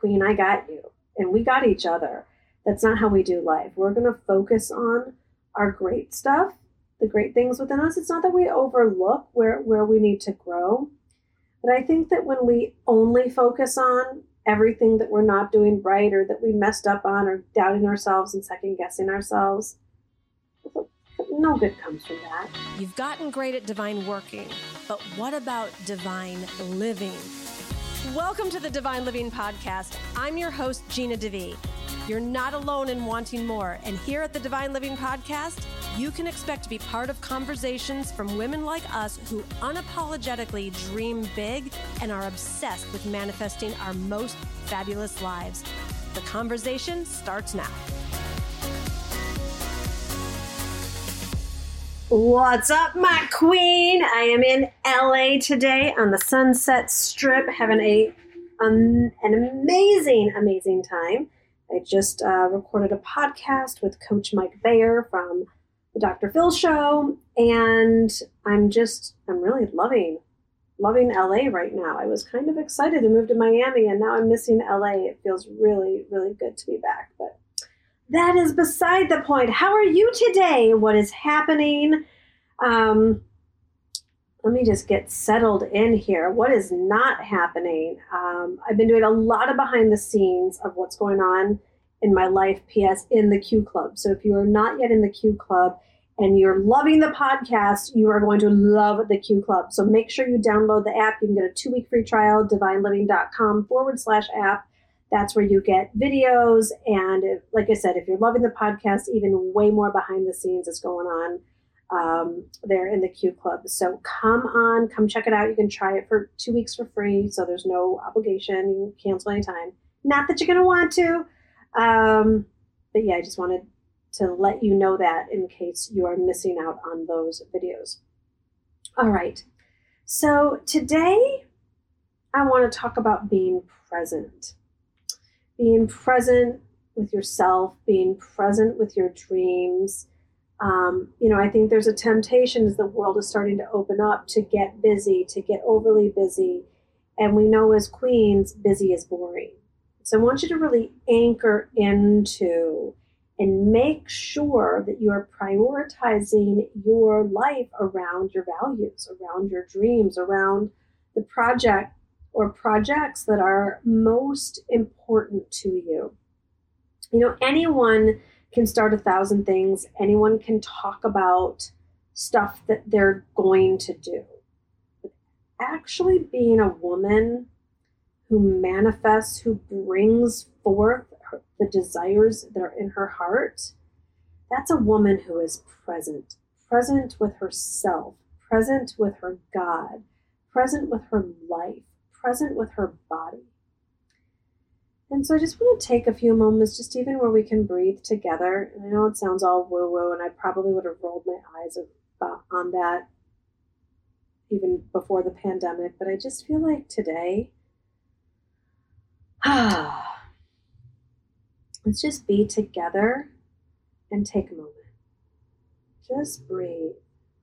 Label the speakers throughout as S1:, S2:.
S1: Queen, I got you. And we got each other. That's not how we do life. We're going to focus on our great stuff, the great things within us. It's not that we overlook where we need to grow. But I think that when we only focus on everything that we're not doing right or that we messed up on or doubting ourselves and second guessing ourselves, no good comes from that.
S2: You've gotten great at divine working, but what about divine living? Welcome to the Divine Living Podcast. I'm your host, Gina DeVee. You're not alone in wanting more. And here at the Divine Living Podcast, you can expect to be part of conversations from women like us who unapologetically dream big and are obsessed with manifesting our most fabulous lives. The conversation starts now.
S1: What's up, my queen? I am in LA today on the Sunset Strip having an amazing time. I just recorded a podcast with Coach Mike Bayer from the Dr. Phil Show, and I'm really loving LA right now. I was kind of excited to move to Miami, and now I'm missing LA. It feels really, really good to be back, but that is beside the point. How are you today? What is happening? Let me just get settled in here. What is not happening? I've been doing a lot of behind the scenes of what's going on in my life, PS, in the Q Club. So if you are not yet in the Q Club and you're loving the podcast, you are going to love the Q Club. So make sure you download the app. You can get a 2-week free trial, divineliving.com/app. That's where you get videos. And like I said, if you're loving the podcast, even way more behind the scenes is going on there in the Q Club. So come check it out. You can try it for 2 weeks for free. So there's no obligation. You can cancel anytime. Not that you're going to want to. But yeah, I just wanted to let you know that in case you are missing out on those videos. All right. So today I want to talk about being present. Being present with yourself, being present with your dreams. I think there's a temptation as the world is starting to open up to get busy, to get overly busy. And we know as queens, busy is boring. So I want you to really anchor into and make sure that you are prioritizing your life around your values, around your dreams, around the project or projects that are most important to you. Anyone can start 1,000 things. Anyone can talk about stuff that they're going to do. But actually being a woman who manifests, who brings forth the desires that are in her heart, that's a woman who is present with herself, present with her God, present with her life, present with her body. And so I just want to take a few moments, just even where we can breathe together. And I know it sounds all woo-woo, and I probably would have rolled my eyes on that even before the pandemic, but I just feel like today, let's just be together and take a moment. Just breathe.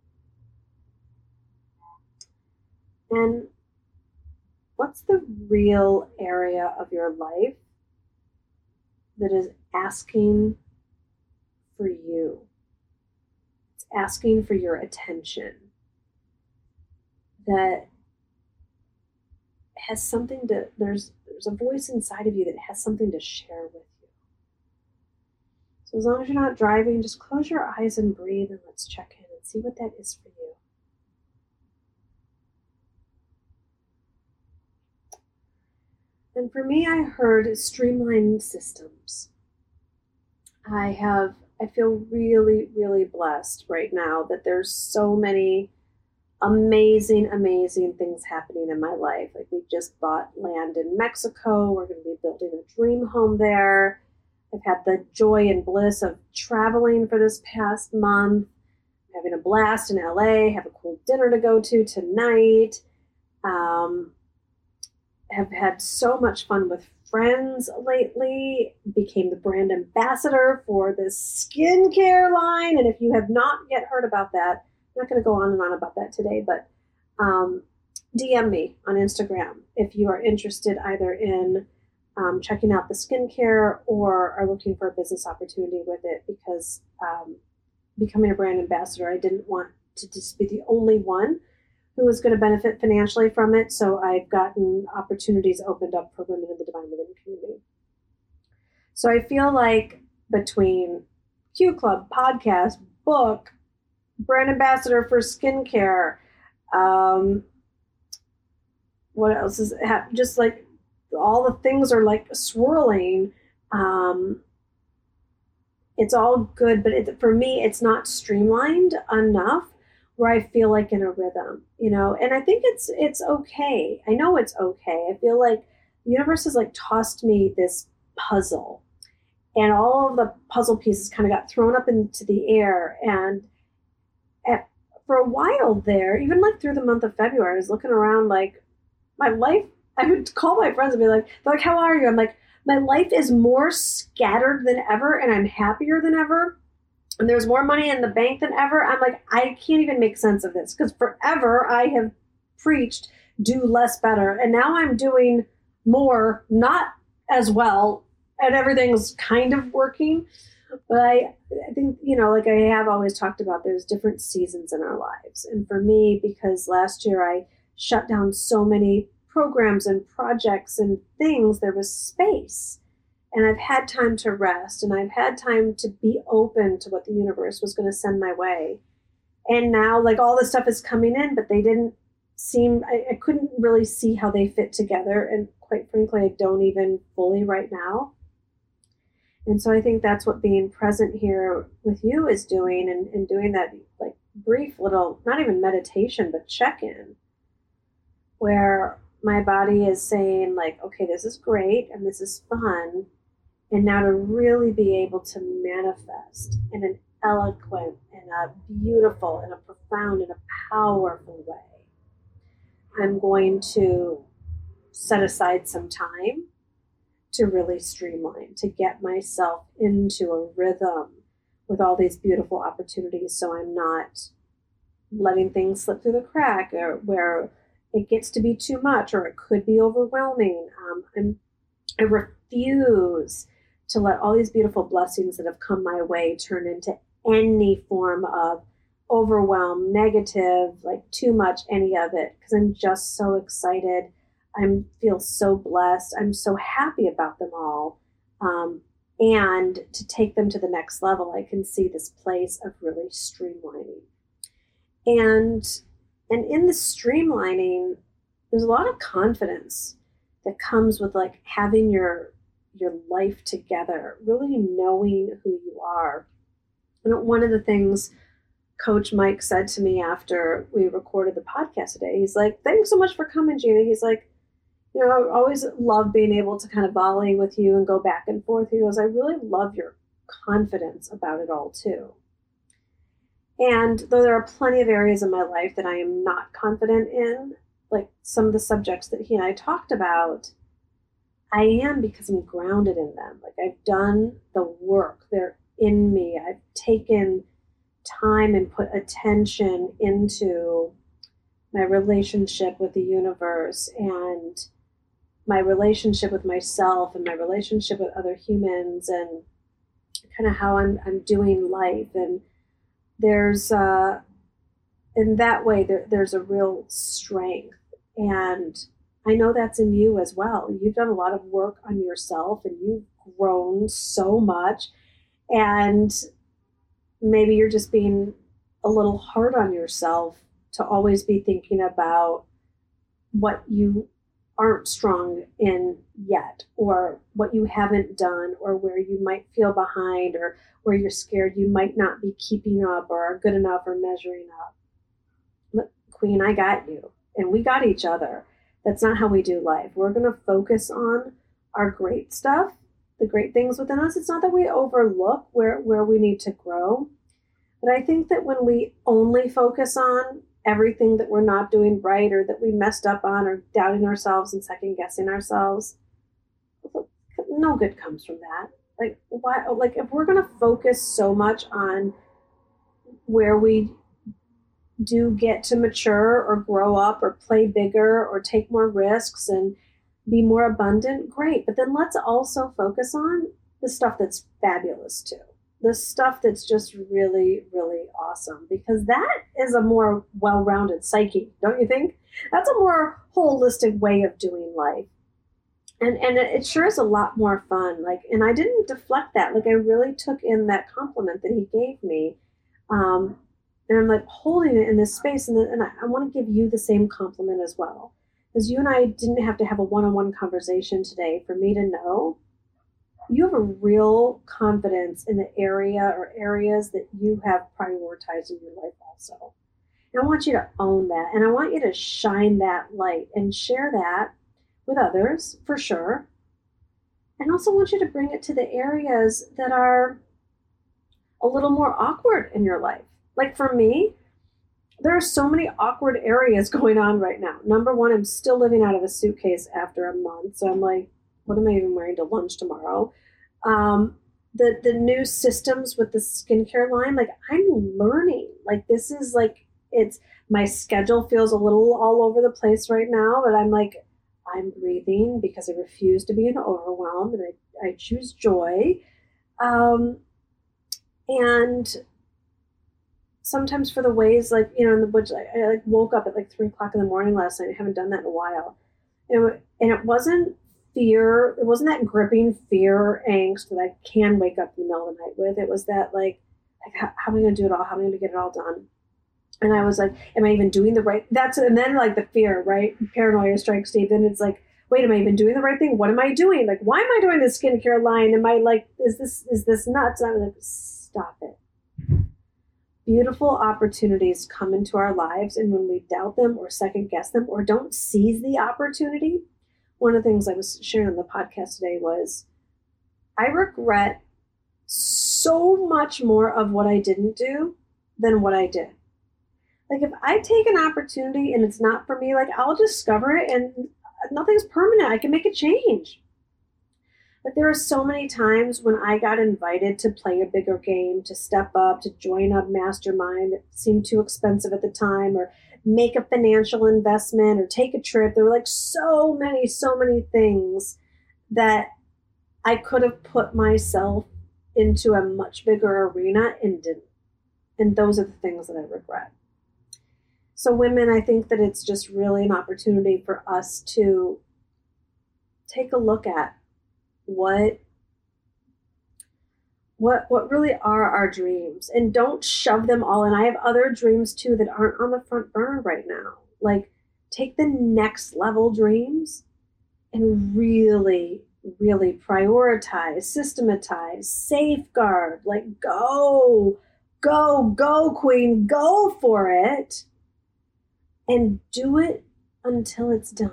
S1: And what's the real area of your life that is asking for you? It's asking for your attention. That has something to, there's a voice inside of you that has something to share with you. So as long as you're not driving, just close your eyes and breathe, and let's check in and see what that is for you. And for me, I heard streamlined systems. I feel really, really blessed right now that there's so many amazing things happening in my life. Like, we just bought land in Mexico. We're going to be building a dream home there. I've had the joy and bliss of traveling for this past month, having a blast in LA, have a cool dinner to go to tonight. Have had so much fun with friends lately, became the brand ambassador for this skincare line. And if you have not yet heard about that, I'm not going to go on and on about that today, but DM me on Instagram if you are interested either in checking out the skincare or are looking for a business opportunity with it, because becoming a brand ambassador, I didn't want to just be the only one who was going to benefit financially from it. So I've gotten opportunities opened up for women in the Divine Living community. So I feel like between Q Club, podcast, book, brand ambassador for skincare, what else is just like all the things are like swirling. It's all good, but for me, it's not streamlined enough where I feel like in a rhythm, and I think it's okay. I know it's okay. I feel like the universe has like tossed me this puzzle, and all of the puzzle pieces kind of got thrown up into the air. And for a while there, even like through the month of February, I was looking around like my life. I would call my friends and be like, they're like, how are you? I'm like, my life is more scattered than ever, and I'm happier than ever. And there's more money in the bank than ever. I'm like, I can't even make sense of this, because forever I have preached do less better. And now I'm doing more, not as well, and everything's kind of working. But I think, like I have always talked about, there's different seasons in our lives. And for me, because last year I shut down so many programs and projects and things, there was space. And I've had time to rest, and I've had time to be open to what the universe was going to send my way. And now, like, all this stuff is coming in, but they didn't seem, I couldn't really see how they fit together. And quite frankly, I don't even fully right now. And so I think that's what being present here with you is doing, and doing that like brief little, not even meditation, but check-in, where my body is saying like, okay, this is great and this is fun. And now to really be able to manifest in an eloquent and a beautiful and a profound and a powerful way, I'm going to set aside some time to really streamline, to get myself into a rhythm with all these beautiful opportunities, so I'm not letting things slip through the crack, or where it gets to be too much, or it could be overwhelming. I refuse to let all these beautiful blessings that have come my way turn into any form of overwhelm, negative, like too much, any of it, because I'm just so excited. I feel so blessed. I'm so happy about them all. And to take them to the next level, I can see this place of really streamlining. And in the streamlining, there's a lot of confidence that comes with like having your life together, really knowing who you are. And one of the things Coach Mike said to me after we recorded the podcast today, he's like, thanks so much for coming, Gina. He's like, I always love being able to kind of volley with you and go back and forth. He goes, I really love your confidence about it all too. And though there are plenty of areas in my life that I am not confident in, like some of the subjects that he and I talked about, I am, because I'm grounded in them. Like I've done the work. They're in me. I've taken time and put attention into my relationship with the universe, and my relationship with myself, and my relationship with other humans, and kind of how I'm doing life. And there's in that way there's a real strength, and I know that's in you as well. You've done a lot of work on yourself, and you've grown so much, and maybe you're just being a little hard on yourself to always be thinking about what you aren't strong in yet, or what you haven't done, or where you might feel behind, or where you're scared you might not be keeping up or are good enough or measuring up. Look, Queen, I got you, and we got each other. That's not how we do life. We're going to focus on our great stuff, the great things within us. It's not that we overlook where we need to grow. But I think that when we only focus on everything that we're not doing right, or that we messed up on, or doubting ourselves and second guessing ourselves, no good comes from that. Like, why? Like, if we're going to focus so much on where we do get to mature or grow up or play bigger or take more risks and be more abundant, great. But then let's also focus on the stuff that's fabulous too. The stuff that's just really, really awesome, because that is a more well-rounded psyche, don't you think? That's a more holistic way of doing life. And it sure is a lot more fun. Like, and I didn't deflect that. Like, I really took in that compliment that he gave me. And I'm like holding it in this space. And I want to give you the same compliment as well. Because you and I didn't have to have a one-on-one conversation today for me to know you have a real confidence in the area or areas that you have prioritized in your life also. And I want you to own that. And I want you to shine that light and share that with others, for sure. And also want you to bring it to the areas that are a little more awkward in your life. Like for me, there are so many awkward areas going on right now. Number one, I'm still living out of a suitcase after a month. So I'm like, what am I even wearing to lunch tomorrow? The new systems with the skincare line, like I'm learning. Like this is like, it's, my schedule feels a little all over the place right now, but I'm like, I'm breathing because I refuse to be overwhelmed, and I choose joy. And sometimes for the ways, like, you know, in the woods, I like woke up at like 3:00 in the morning last night. I haven't done that in a while. And it wasn't fear. It wasn't that gripping fear or angst that I can wake up in the middle of the night with. It was that like how am I going to do it all? How am I going to get it all done? And I was like, am I even doing the right? And then like the fear, right? Paranoia strikes deep. Then it's like, wait, am I even doing the right thing? What am I doing? Like, why am I doing this skincare line? Am I like, is this nuts? And I'm like, stop it. Beautiful opportunities come into our lives. And when we doubt them or second guess them or don't seize the opportunity, one of the things I was sharing on the podcast today was I regret so much more of what I didn't do than what I did. Like if I take an opportunity and it's not for me, like I'll discover it and nothing's permanent. I can make a change. But there are so many times when I got invited to play a bigger game, to step up, to join a mastermind that seemed too expensive at the time, or make a financial investment, or take a trip. There were like so many things that I could have put myself into a much bigger arena and didn't. And those are the things that I regret. So women, I think that it's just really an opportunity for us to take a look at what really are our dreams, and don't shove them all in. I have other dreams too that aren't on the front burner right now. Like take the next level dreams and really, really prioritize, systematize, safeguard, like go queen, go for it. And do it until it's done.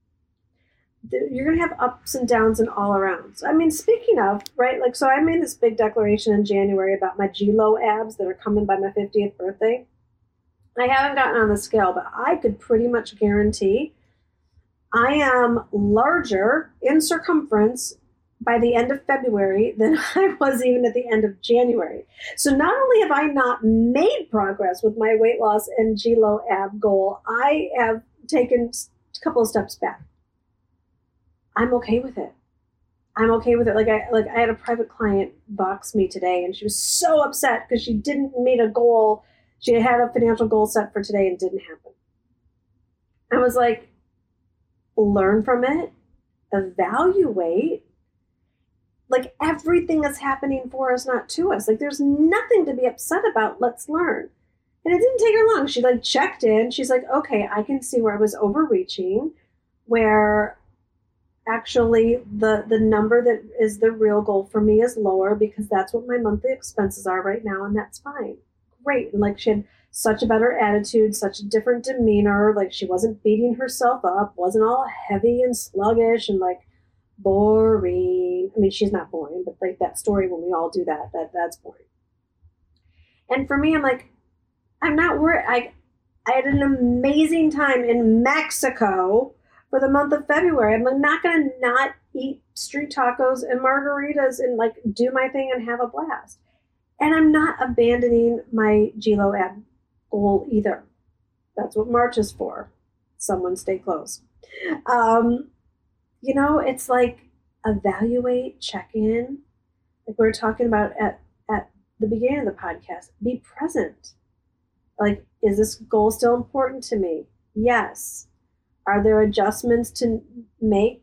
S1: You're going to have ups and downs and all arounds. I mean, speaking of, right, like, so I made this big declaration in January about my G-Lo abs that are coming by my 50th birthday. I haven't gotten on the scale, but I could pretty much guarantee I am larger in circumference by the end of February than I was even at the end of January. So not only have I not made progress with my weight loss and G-Lo ab goal, I have taken a couple of steps back. I'm okay with it. I'm okay with it. Like I had a private client box me today, and she was so upset because she didn't meet a goal. She had a financial goal set for today and it didn't happen. I was like, learn from it, evaluate. Like everything is happening for us, not to us. Like there's nothing to be upset about. Let's learn. And it didn't take her long. She like checked in. She's like, okay, I can see where I was overreaching, where actually the number that is the real goal for me is lower because that's what my monthly expenses are right now. And that's fine. Great. And like she had such a better attitude, such a different demeanor. Like she wasn't beating herself up, wasn't all heavy and sluggish and like boring. I mean, she's not boring, but like that story when we all do that's boring. And for me, I'm like, I'm not worried. I had an amazing time in Mexico for the month of February. I'm not going to not eat street tacos and margaritas and like do my thing and have a blast. And I'm not abandoning my G-Lo ab goal either. That's what March is for. Someone stay close. it's like evaluate, check in. Like we were talking about at the beginning of the podcast, be present. Like, is this goal still important to me? Yes. Are there adjustments to make?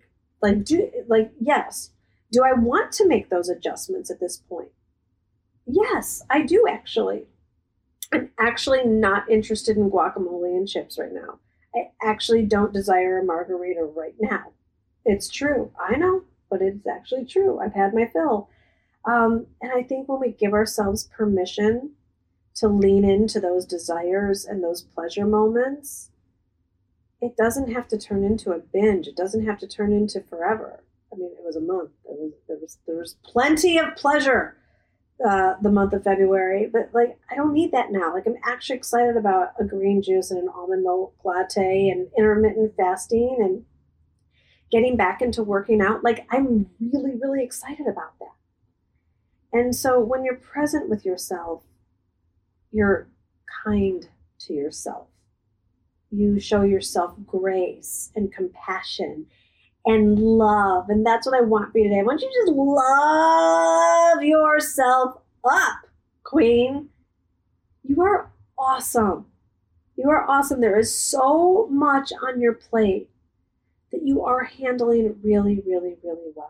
S1: Yes. Do I want to make those adjustments at this point? Yes, I do actually. I'm actually not interested in guacamole and chips right now. I actually don't desire a margarita right now. It's true. I know, but it's actually true. I've had my fill. And I think when we give ourselves permission to lean into those desires and those pleasure moments, it doesn't have to turn into a binge. It doesn't have to turn into forever. I mean, it was a month. There was plenty of pleasure the month of February, but like I don't need that now. Like I'm actually excited about a green juice and an almond milk latte and intermittent fasting and getting back into working out. Like I'm really, really excited about that. And so when you're present with yourself, you're kind to yourself. You show yourself grace and compassion and love. And that's what I want for you today. I want you to just love yourself up, Queen. You are awesome. You are awesome. There is so much on your plate that you are handling really, really, really well.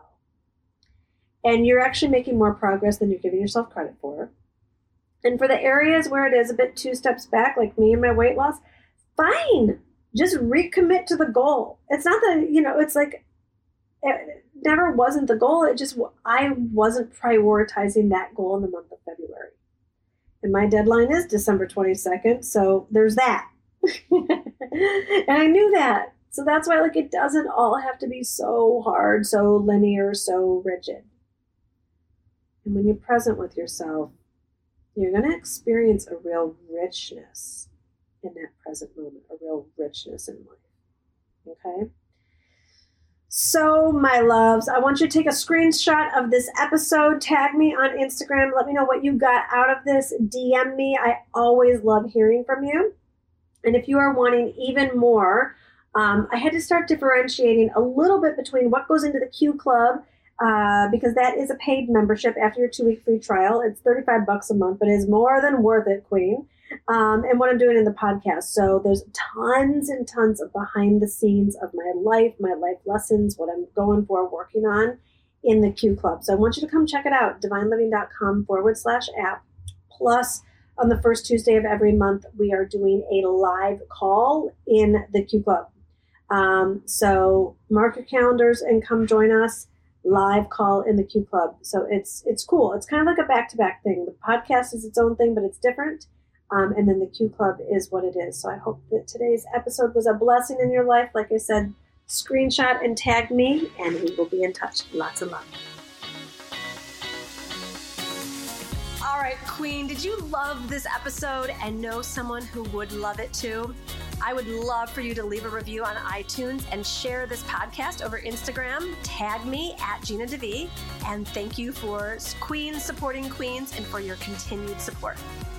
S1: And you're actually making more progress than you're giving yourself credit for. And for the areas where it is a bit 2 steps back, like me and my weight loss, fine. Just recommit to the goal. It's not that, it's like, it never wasn't the goal. It just, I wasn't prioritizing that goal in the month of February. And my deadline is December 22nd. So there's that. And I knew that. So that's why, like, it doesn't all have to be so hard, so linear, so rigid. And when you're present with yourself, you're going to experience a real richness in that present moment, a real richness in life. Okay? So, my loves, I want you to take a screenshot of this episode, tag me on Instagram, let me know what you got out of this, DM me. I always love hearing from you. And if you are wanting even more, I had to start differentiating a little bit between what goes into the Q Club, because that is a paid membership after your 2-week free trial. It's $35 a month, but it is more than worth it, Queen. And what I'm doing in the podcast. So there's tons and tons of behind the scenes of my life lessons, what I'm going for, working on in the Q Club. So I want you to come check it out, divineliving.com/app. Plus, on the first Tuesday of every month, we are doing a live call in the Q Club. So mark your calendars and come join us. Live call in the Q Club. So it's cool. It's kind of like a back-to-back thing. The podcast is its own thing, but it's different. And then the Q Club is what it is. So I hope that today's episode was a blessing in your life. Like I said, screenshot and tag me, and we will be in touch. Lots of love.
S2: All right, Queen, did you love this episode and know someone who would love it too? I would love for you to leave a review on iTunes and share this podcast over Instagram. Tag me at Gina DeVee. And thank you for Queens supporting Queens and for your continued support.